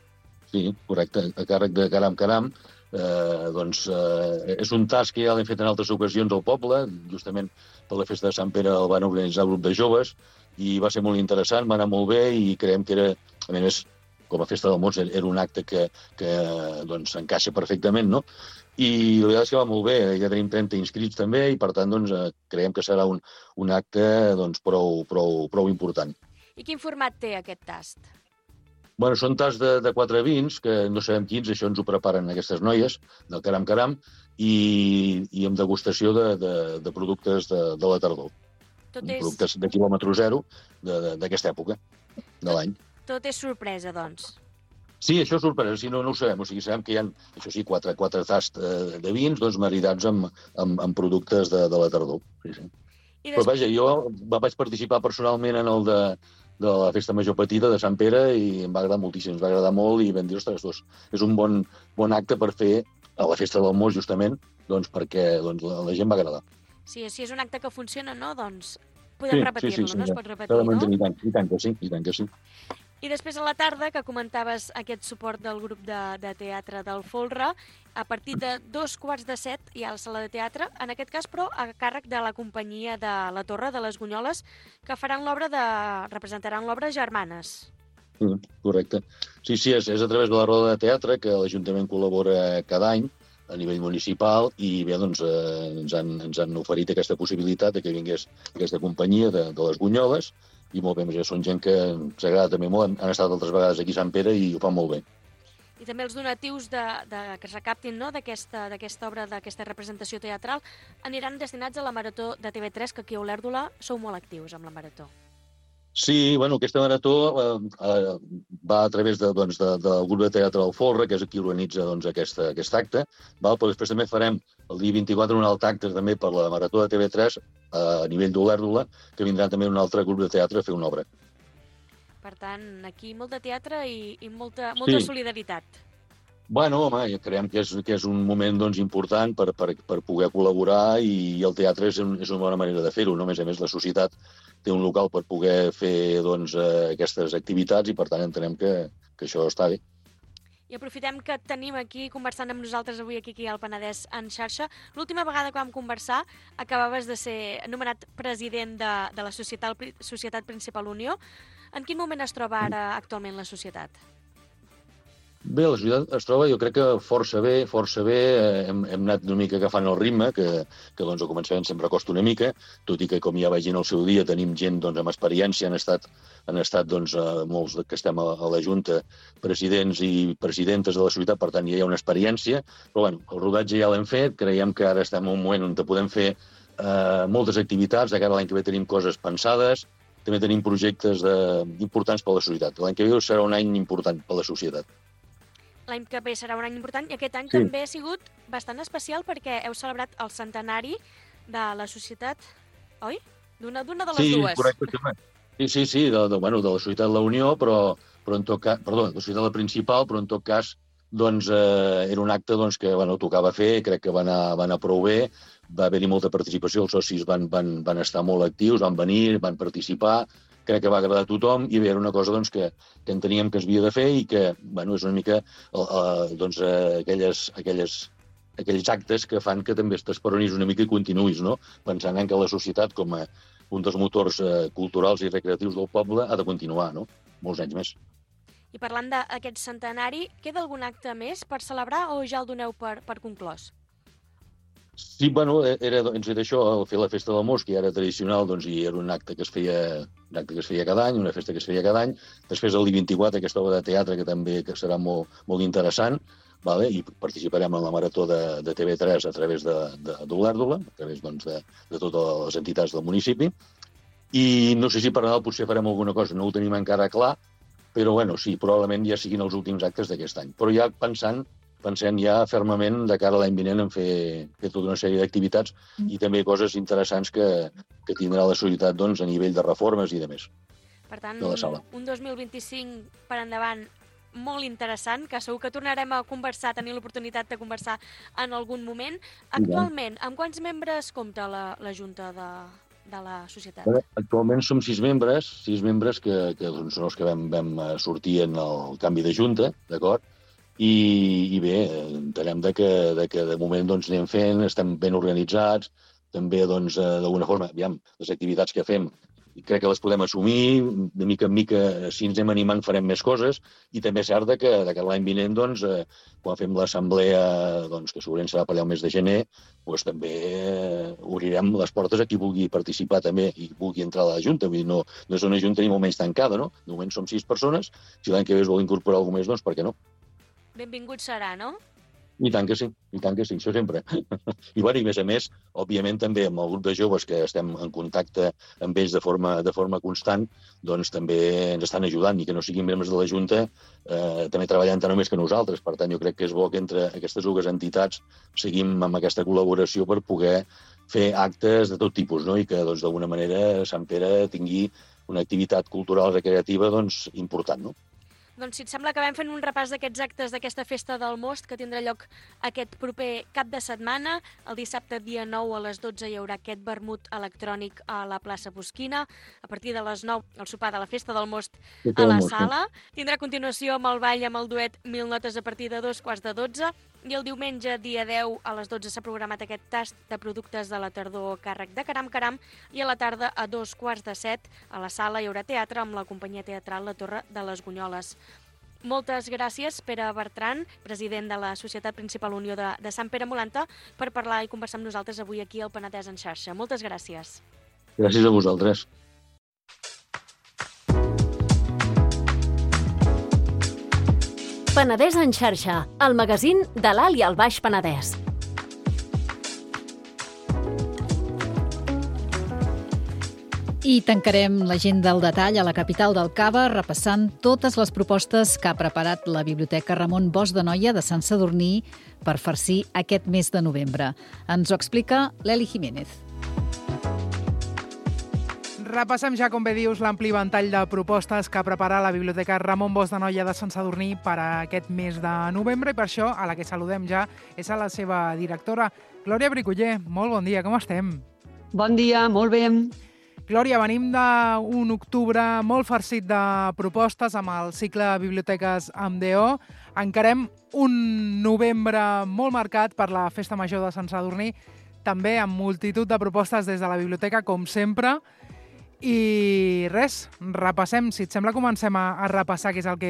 Sí, correcte, a càrrec de Caram Caram. Eh, doncs eh, és un tast que ja l'hem fet en altres ocasions al poble, justament per la festa de Sant Pere el van organitzar el grup de joves i va ser molt interessant, va anar molt bé i creiem que era, a més, com a Festa del Most, era un acte que, que doncs, encaixa perfectament, no? I la veritat és que va molt bé, ja tenim trenta inscrits també i per tant doncs, creiem que serà un, un acte doncs, prou, prou, prou important. I quin format té aquest tast? Bueno, són tasts de, de quatre vins, que no sabem quins, això ens ho preparen aquestes noies del Caram Caram, i, i amb degustació de, de, de productes de, de la tardor. Tot és... Productes de quilòmetre zero d'aquesta època de l'any. Tot és sorpresa, doncs. Sí, això és sorpresa, si no, no ho sabem. O sigui, sabem que hi ha, això sí, quatre, quatre tasts de, de vins, doncs maridats amb, amb, amb productes de, de la tardor. Sí, sí. I després... Però vaja, jo vaig participar personalment en el de, de la Festa Major Petita de Sant Pere i em va agradar moltíssim, ens va agradar molt i vam dir, ostres, doncs, és un bon, bon acte per fer a la Festa del Most, justament, doncs perquè doncs, la, la gent va agradar. Sí, si és un acte que funciona, no? Doncs podem sí, repetir-lo, sí, sí, sí, no? Es pot repetir, no? I tant, i tant que sí, i tant que sí. I després a la tarda, que comentaves aquest suport del grup de, de teatre del Folre, a partir de dos quarts de set hi ha la sala de teatre, en aquest cas, però, a càrrec de la companyia de la Torre de les Gunyoles, que faran l'obra de... representaran l'obra Germanes. Mm, correcte. Sí, sí, és, és a través de la roda de teatre que l'Ajuntament col·labora cada any a nivell municipal i bé, doncs, eh, ens, han, ens han oferit aquesta possibilitat de que vingués aquesta companyia de, de les Bunyoles i molt bé, ja són gent que ens agrada també molt, han, han estat altres vegades aquí a Sant Pere i ho fan molt bé. I també els donatius de, de, que es recaptin, no?, d'aquesta d'aquesta obra, d'aquesta representació teatral, aniran destinats a la Marató de T V tres, que aquí a Olèrdola sou molt actius amb la Marató. Sí, bueno, aquesta marató eh, eh, va a través de, doncs, de, del grup de teatre del Folre, que és qui organitza doncs, aquesta, aquest acte, val? Però després també farem el dia vint-i-quatre un altre acte també per la Marató de T V tres eh, a nivell d'Olèrdola, que vindrà també un altre grup de teatre a fer una obra. Per tant, aquí molt de teatre i, i molta, molta Sí. solidaritat. Bueno, home, ja creiem que és, que és un moment doncs, important per, per, per poder col·laborar i el teatre és, un, és una bona manera de fer-ho. No? A més a més, la societat té un local per poder fer doncs, eh, aquestes activitats i, per tant, entenem que, que això està bé. I aprofitem que et tenim aquí conversant amb nosaltres avui aquí, aquí al Penedès en xarxa. L'última vegada que vam conversar acabaves de ser nomenat president de, de la Societat, Societat Principal Unió. En quin moment es troba ara actualment la societat? Bé, la societat es troba, jo crec que força bé, força bé, eh, hem, hem anat una mica agafant el ritme, que, que doncs, al començament sempre costa una mica, tot i que, com ja vaig dir en el seu dia, tenim gent doncs, amb experiència, han estat, han estat doncs, eh, molts que estem a, a la Junta, presidents i presidentes de la societat, per tant, ja hi ha una experiència, però bueno, el rodatge ja l'hem fet, creiem que ara estem en un moment on podem fer eh, moltes activitats, de cara a l'any que ve tenim coses pensades, també tenim projectes de, importants per a la societat. L'any que ve serà un any important per a la societat. L'any que ve serà un any important i aquest any Sí. també ha sigut bastant especial perquè heu celebrat el centenari de la societat, oi? D'una d'una de les sí, dues. Correcte, sí, sí, sí, de, de, bueno, de la societat de la Unió, però, però en tot cas, perdó, de la societat la principal, però en tot cas doncs, eh, era un acte doncs, que bueno, tocava fer, crec que va anar, va anar prou bé, va haver-hi molta participació, els socis van, van, van estar molt actius, van venir, van participar, crec que va agradar a tothom i bé, era una cosa doncs, que, que enteníem que es havia de fer i que bueno, és una mica uh, doncs, uh, aquelles, aquelles, aquells actes que fan que també t'esperonis una mica i continuïs, no? Pensant en que la societat, com a un dels motors uh, culturals i recreatius del poble, ha de continuar, no? Molts anys més. I parlant d'aquest centenari, queda algun acte més per celebrar o ja el doneu per, per conclòs? Sí, bueno, era, ens era això, el fer la festa del Mosc, que era tradicional, doncs, i era un acte que es feia, un acte que es feia cada any, una festa que es feia cada any. Després, el dia vint-i-quatre, aquesta obra de teatre, que també que serà molt, molt interessant, vale? I participarem en la Marató de, de T V tres a través d'Olèrdola, a través doncs, de, de totes les entitats del municipi. I no sé si per Nadal potser farem alguna cosa, no ho tenim encara clar, però bueno, sí, probablement ja siguin els últims actes d'aquest any. Però ja pensant pensem ja fermament de cara a l'any vinent en fer, fer tota una sèrie d'activitats i també coses interessants que, que tindrà la societat doncs, a nivell de reformes i de més. Per tant, de la sala. un dos mil vint-i-cinc per endavant molt interessant, que segur que tornarem a conversar, a tenir l'oportunitat de conversar en algun moment. Actualment, amb quants membres compta la, la Junta de, de la societat? Bé, actualment som sis membres, sis membres que, que doncs, són els que vam, vam sortir en el canvi de Junta, d'acord? I, i bé, entenem de que, de que de moment doncs, anem fent, estem ben organitzats, també doncs, d'alguna forma, aviam, les activitats que fem crec que les podem assumir, de mica en mica, si ens anem animant farem més coses, i també és cert que, que l'any vinent, doncs, eh, quan fem l'assemblea, doncs, que segurament serà per allà el mes de gener, doncs, també obrirem les portes a qui vulgui participar també i vulgui entrar a la Junta. Vull dir, no, no és una Junta ni molt menys tancada, no? De moment som sis persones, si l'any que ve es vol incorporar algú més, doncs per què no? Benvingut serà, no? I tant que sí, i tant que sí, això sempre. I, bueno, i a més a més, òbviament també amb el grup de joves que estem en contacte amb ells de forma, de forma constant, doncs també ens estan ajudant i que no siguin membres de la Junta, eh, també treballant tant o més que nosaltres. Per tant, jo crec que és bo que entre aquestes dues entitats seguim amb aquesta col·laboració per poder fer actes de tot tipus, no? I que doncs, d'alguna manera Sant Pere tingui una activitat cultural recreativa doncs, important, no? Doncs si et sembla que vam fent un repàs d'aquests actes d'aquesta festa del Most que tindrà lloc aquest proper cap de setmana. El dissabte dia nou a les dotze hi haurà aquest vermut electrònic a la plaça Bosquina. A partir de les nou el sopar de la festa del Most a la sala. Tindrà a continuació amb el ball amb el duet Mil notes a partir de dos quarts de dotze. I el diumenge, dia deu, a les dotze s'ha programat aquest tast de productes de la tardor càrrec de Caram Caram i a la tarda, a dos quarts de set, a la sala hi haurà teatre amb la companyia teatral La Torre de les Gunyoles. Moltes gràcies, Pere Bertran, president de la Societat Principal Unió de, de Sant Pere Molanta, per parlar i conversar amb nosaltres avui aquí al Penedès en xarxa. Moltes gràcies. Gràcies a vosaltres. Penedès en xarxa, el magazín de l'Alt i el Baix Penedès. I tancarem l'agenda al detall a la capital del Cava repassant totes les propostes que ha preparat la Biblioteca Ramon Bosch de Noia de Sant Sadurní per farcir aquest mes de novembre. Ens ho explica l'Eli Jiménez. Repassem ja, com bé dius, l'ampli ventall de propostes que prepara la Biblioteca Ramon Bosch de Noia de Sant Sadurní per a aquest mes de novembre i per això a la que saludem ja és a la seva directora, Glòria Briculler. Molt bon dia, com estem? Bon dia, molt bé. Glòria, venim d'un octubre molt farcit de propostes amb el cicle Biblioteques amb D O. Encarem un novembre molt marcat per la Festa Major de Sant Sadurní, també amb multitud de propostes des de la biblioteca, com sempre. I res, repassem. Si et sembla, comencem a, a repassar què és el que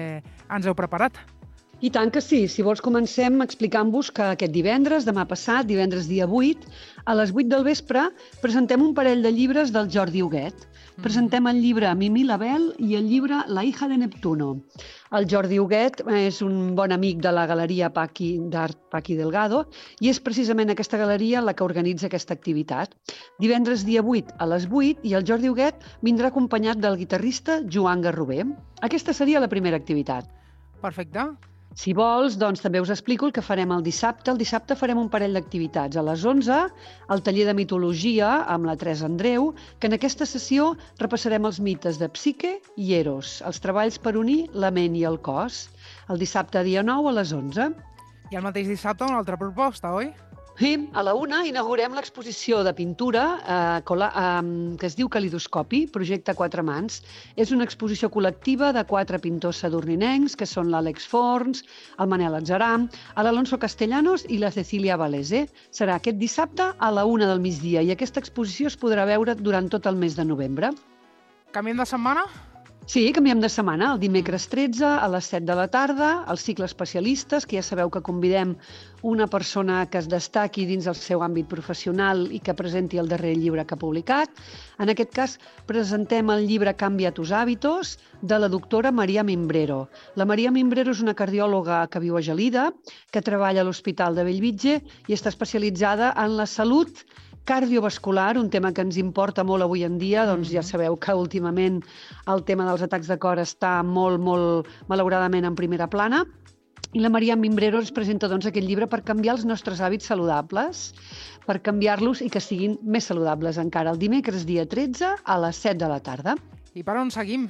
ens heu preparat. I tant que sí. Si vols, comencem explicant-vos que aquest divendres, demà passat, divendres dia vuit, a les vuit del vespre, presentem un parell de llibres del Jordi Huguet. Mm. Presentem el llibre Mimí Label i el llibre La hija de Neptuno. El Jordi Huguet és un bon amic de la Galeria Paqui d'Art Paqui Delgado i és precisament aquesta galeria la que organitza aquesta activitat. Divendres dia vuit a les vuit i el Jordi Huguet vindrà acompanyat del guitarrista Joan Garrover. Aquesta seria la primera activitat. Perfecte. Si vols, doncs també us explico el que farem el dissabte. El dissabte farem un parell d'activitats. A les onze, el taller de mitologia amb la Teresa Andreu, que en aquesta sessió repassarem els mites de Psique i Eros, els treballs per unir la ment i el cos. El dissabte dia nou a les onze. I el mateix dissabte una altra proposta, oi? Sí, a la una inaugurem l'exposició de pintura eh, cola, eh, que es diu Calidoscopi, projecte Quatre Mans. És una exposició col·lectiva de quatre pintors sadurninencs, que són l'Àlex Forns, el Manel Atzaram, l'Alonso Castellanos i la Cecília Valese. Serà aquest dissabte a la una del migdia i aquesta exposició es podrà veure durant tot el mes de novembre. Canviem de setmana? Sí, canviem de setmana. El dimecres tretze a les set de la tarda, el cicle especialistes, que ja sabeu que convidem una persona que es destaqui dins el seu àmbit professional i que presenti el darrer llibre que ha publicat. En aquest cas, presentem el llibre Cambia tus hábitos, de la doctora Maria Mimbrero. La Maria Mimbrero és una cardiòloga que viu a Gelida, que treballa a l'Hospital de Bellvitge i està especialitzada en la salut cardiovascular, un tema que ens importa molt avui en dia. Doncs ja sabeu que últimament el tema dels atacs de cor està molt, molt, malauradament, en primera plana. I la Maria Mimbrero ens presenta doncs, aquest llibre per canviar els nostres hàbits saludables, per canviar-los i que siguin més saludables encara. El dimecres dia tretze a les set de la tarda. I per on seguim?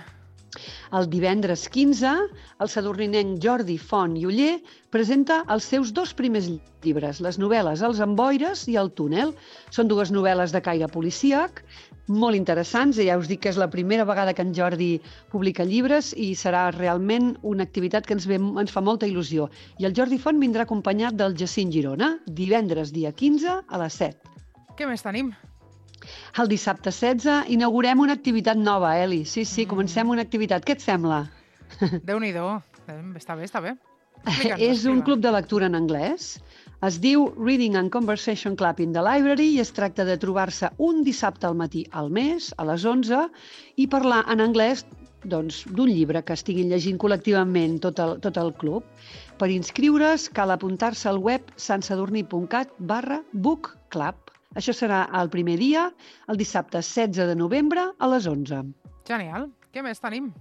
El divendres quinze, el sadurninenc Jordi Font i Oller presenta els seus dos primers llibres, les novel·les Els Emboires i El Túnel. Són dues novel·les de caire policíac, molt interessants, i ja us dic que és la primera vegada que en Jordi publica llibres i serà realment una activitat que ens, ve, ens fa molta il·lusió. I el Jordi Font vindrà acompanyat del Jacint Girona, divendres dia quinze a les set. Què més tenim? El dissabte setze inaugurem una activitat nova, Eli. Sí, sí, mm. comencem una activitat. Què et sembla? Déu-n'hi-do. Està bé, està bé. És un club de lectura en anglès. Es diu Reading and Conversation Club in the Library i es tracta de trobar-se un dissabte al matí al mes, a les onze, i parlar en anglès doncs, d'un llibre que estiguin llegint col·lectivament tot el, tot el club. Per inscriure's cal apuntar-se al web santsadurní.cat barra book club. Això serà el primer dia, el dissabte setze de novembre a les onze. Genial. Què més tenim?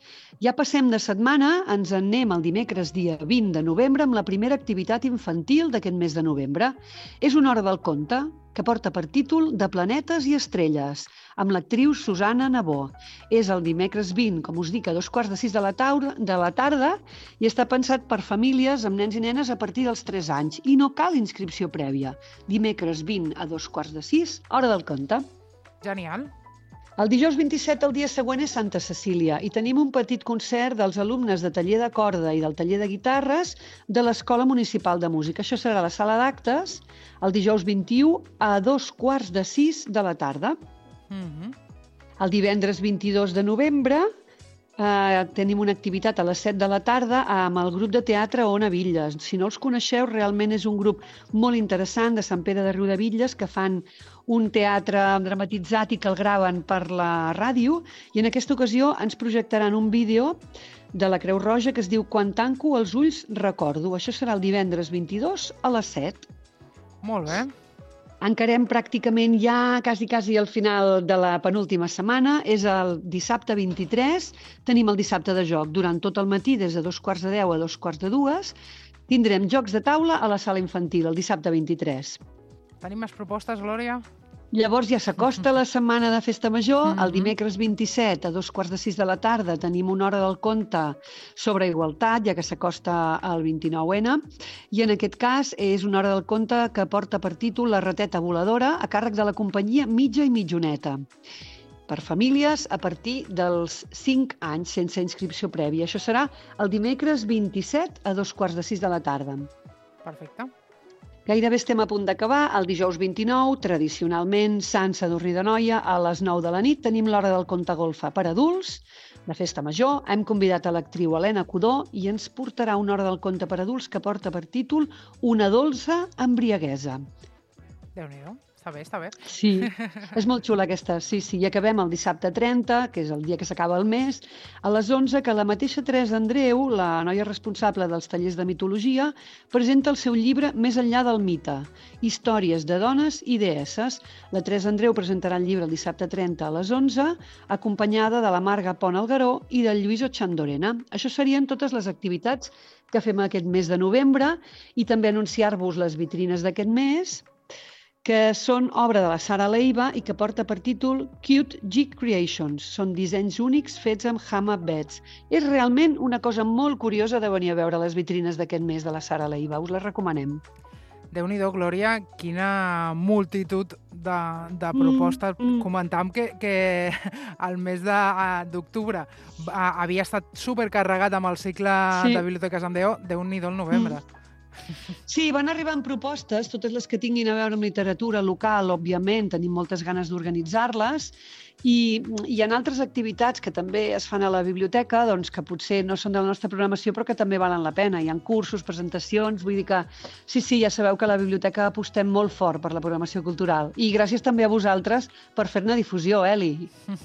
Ja passem de setmana, ens en anem el dimecres dia vint de novembre amb la primera activitat infantil d'aquest mes de novembre. És una hora del conte que porta per títol De planetes i estrelles, amb l'actriu Susana Nabó. És el dimecres vint, com us dic, a dos quarts de sis de la, taura, de la tarda i està pensat per famílies amb nens i nenes a partir dels tres anys i no cal inscripció prèvia. Dimecres vint a dos quarts de sis, hora del conte. Genial. El dijous vint-i-set, el dia següent, és Santa Cecília i tenim un petit concert dels alumnes de taller de corda i del taller de guitarres de l'Escola Municipal de Música. Això serà a la sala d'actes el dijous vint-i-u a dos quarts de sis de la tarda. Mm-hmm. El divendres vint-i-dos de novembre Uh, tenim una activitat a les set de la tarda amb el grup de teatre Ona Villes. Si no els coneixeu, realment és un grup molt interessant de Sant Pere de Riudebitlles que fan un teatre dramatitzat i que el graven per la ràdio, i en aquesta ocasió ens projectaran un vídeo de la Creu Roja que es diu Quan tanco els ulls recordo. Això serà el divendres vint-i-dos a les set. Molt bé. Encarem pràcticament ja quasi, quasi al final de la penúltima setmana. És el dissabte vint-i-tres. Tenim el dissabte de joc durant tot el matí, des de dos quarts de deu a dos quarts de dues. Tindrem jocs de taula a la sala infantil el dissabte vint-i-tres. Tenim més propostes, Glòria? Llavors ja s'acosta la setmana de Festa Major. El dimecres vint-i-set a dos quarts de sis de la tarda tenim una hora del conte sobre igualtat, ja que s'acosta el vint-i-nou ene. I en aquest cas és una hora del conte que porta per títol La rateta voladora, a càrrec de la companyia Mitja i Mitjoneta. Per famílies a partir dels cinc anys, sense inscripció prèvia. Això serà el dimecres vint-i-set a dos quarts de sis de la tarda. Perfecte. Gairebé estem a punt d'acabar. El dijous vint-i-nou, tradicionalment, Sant Sadurní d'Anoia, a les nou de la nit, tenim l'hora del conte golfa per adults, la Festa Major. Hem convidat a l'actriu Helena Codó i ens portarà una hora del conte per adults que porta per títol Una dolça embriaguesa. Déu-n'hi-do. Està bé, està bé. Sí, és molt xula aquesta. Sí, sí, i acabem el dissabte trenta, que és el dia que s'acaba el mes, a les onze, que la mateixa Teresa Andreu, la noia responsable dels tallers de mitologia, presenta el seu llibre Més enllà del mite, històries de dones i deesses. La Teresa Andreu presentarà el llibre el dissabte trenta a les onze, acompanyada de la Marga Pont Algaró i del Lluís Ochandorena. Això serien totes les activitats que fem aquest mes de novembre, i també anunciar-vos les vitrines d'aquest mes, que són obra de la Sara Leiva i que porta per títol Cute Geek Creations. Són dissenys únics fets amb Hama Beds. És realment una cosa molt curiosa de venir a veure les vitrines d'aquest mes de la Sara Leiva. Us les recomanem. Déu-n'hi-do, Glòria, quina multitud de, de propostes. Mm, mm. Comentàvem que, que el mes d'octubre havia estat supercarregat amb el cicle sí. de Biblioteques amb D O. Déu-n'hi-do el novembre. Mm. Sí, van arribant propostes, totes les que tinguin a veure amb literatura local, òbviament, tenim moltes ganes d'organitzar-les, i hi ha altres activitats que també es fan a la biblioteca, doncs que potser no són de la nostra programació, però que també valen la pena. Hi ha cursos, presentacions, vull dir que sí, sí, ja sabeu que a la biblioteca apostem molt fort per la programació cultural. I gràcies també a vosaltres per fer-ne difusió, Eli.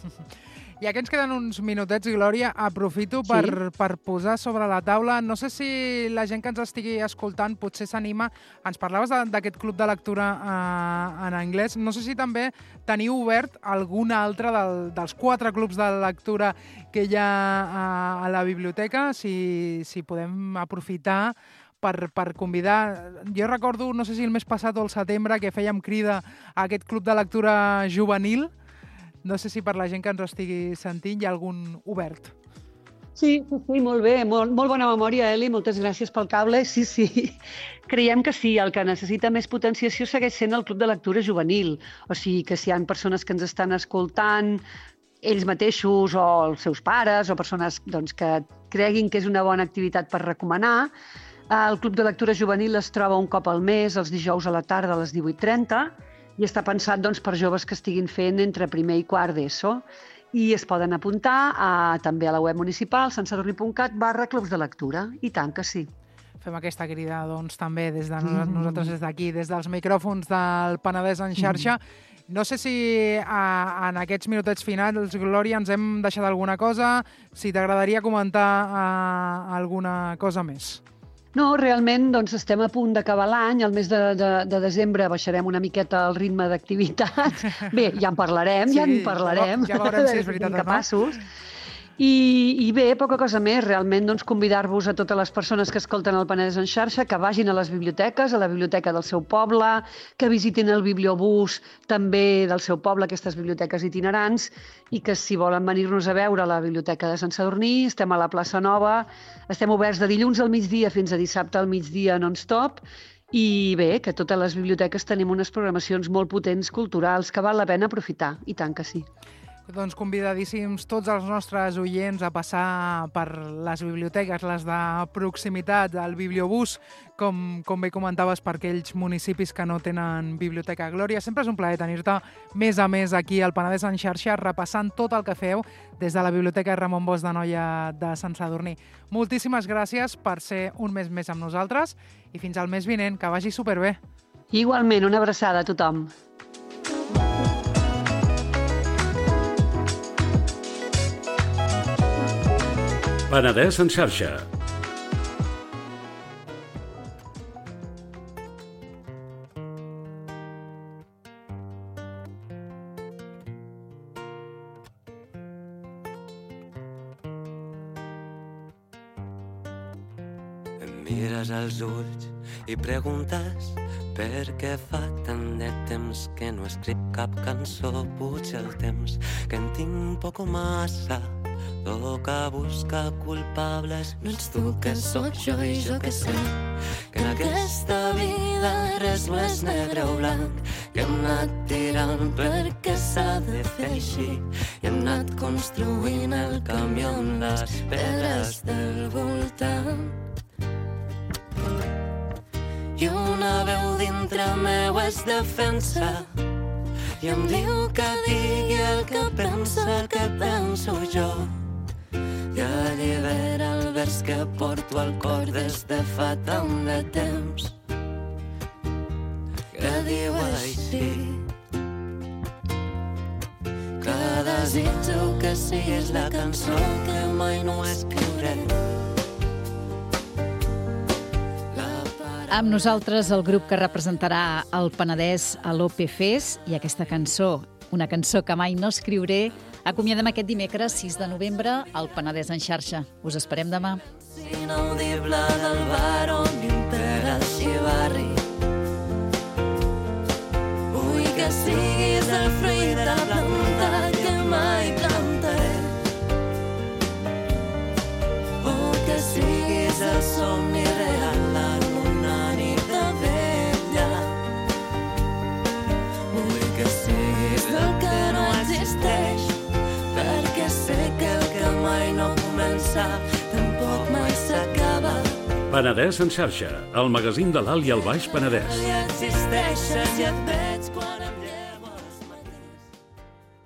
Ja que ens queden uns minutets, Glòria, aprofito per, sí? per posar sobre la taula. No sé si la gent que ens estigui escoltant potser s'anima. Ens parlaves d'aquest club de lectura eh, en anglès. No sé si també teniu obert algun altre del, dels quatre clubs de lectura que hi ha a, a la biblioteca, si, si podem aprofitar per, per convidar. Jo recordo, no sé si el mes passat o el setembre, que fèiem crida a aquest club de lectura juvenil. No sé si per la gent que ens estigui sentint hi ha algun obert. Sí, sí, sí, molt bé. Molt, molt bona memòria, Eli. Moltes gràcies pel cable. Sí, sí. Creiem que sí. El que necessita més potenciació segueix sent el Club de Lectura Juvenil. O sigui que si hi ha persones que ens estan escoltant, ells mateixos o els seus pares o persones doncs, que creguin que és una bona activitat per recomanar, el Club de Lectura Juvenil es troba un cop al mes, els dijous a la tarda a les divuit trenta, i està pensat doncs, per joves que estiguin fent entre primer i quart d'ESO. I es poden apuntar a, també a la web municipal, santsadurní punt cat barra clubs de lectura. I tant que sí. Fem aquesta crida doncs, també des de nos mm. nosaltres des d'aquí, des dels micròfons del Penedès en xarxa. Mm. No sé si a, en aquests minutets finals, Glòria, ens hem deixat alguna cosa, si t'agradaria comentar a, alguna cosa més. No, realment doncs, estem a punt d'acabar l'any. El mes de, de, de desembre baixarem una miqueta el ritme d'activitats. Bé, ja en parlarem, sí, ja en parlarem. Ja veurem si és veritat o no. I, I bé, poca cosa més, realment doncs, convidar-vos a totes les persones que escolten el Penedès en xarxa que vagin a les biblioteques, a la biblioteca del seu poble, que visitin el bibliobús també del seu poble, aquestes biblioteques itinerants, i que si volen venir-nos a veure a la biblioteca de Sant Sadurní, estem a la plaça Nova, estem oberts de dilluns al migdia fins a dissabte al migdia non-stop, i bé, que totes les biblioteques tenim unes programacions molt potents culturals que val la pena aprofitar, i tant que sí. Doncs convidadíssims tots els nostres oients a passar per les biblioteques, les de proximitat, el bibliobús, com, com bé comentaves, per aquells municipis que no tenen biblioteca. Glòria, sempre és un plaer tenir-te més a més aquí al Penedès en xarxa, repassant tot el que feu des de la Biblioteca Ramon Bosch de Noia de Sant Sadurní. Moltíssimes gràcies per ser un mes més amb nosaltres i fins al mes vinent, que vagi superbé. Igualment, una abraçada a tothom. Penedès en xarxa. Em mires als ulls i preguntes per què fa tant de temps que no escric cap cançó. Puja el temps, que en tinc poc o massa. Toca buscar culpables. No ets tu que sóc jo i jo que sé que en aquesta vida res no és negre o blanc, que hem anat tirant perquè s'ha de fer així i hem anat construint el camí amb les pedres del voltant. I una veu dintre meu es defensa i em diu que digui el que pensa, el que penso jo, i allibera el vers que porto al cor des de fa tant de temps, que diu així: que desitjo que siguis la cançó que mai no escriuré. Amb nosaltres el grup que representarà el Penedès a l'O P Fest i aquesta cançó, una cançó que mai no escriuré. Acomiadem aquest dimecres sis de novembre al Penedès en xarxa. Us esperem demà. Inaudible del bar on impera el xivarri. Vull que siguis el fruit de la planta que mai plantaré. O que siguis el somni real en una nit de vella. Vull que siguis el que no existeix, perquè sé que el que mai no comença tampoc mai s'acaba. Penedès en xarxa, el magazín de l'Alt i el Baix Penedès. I existeixes i et veig quan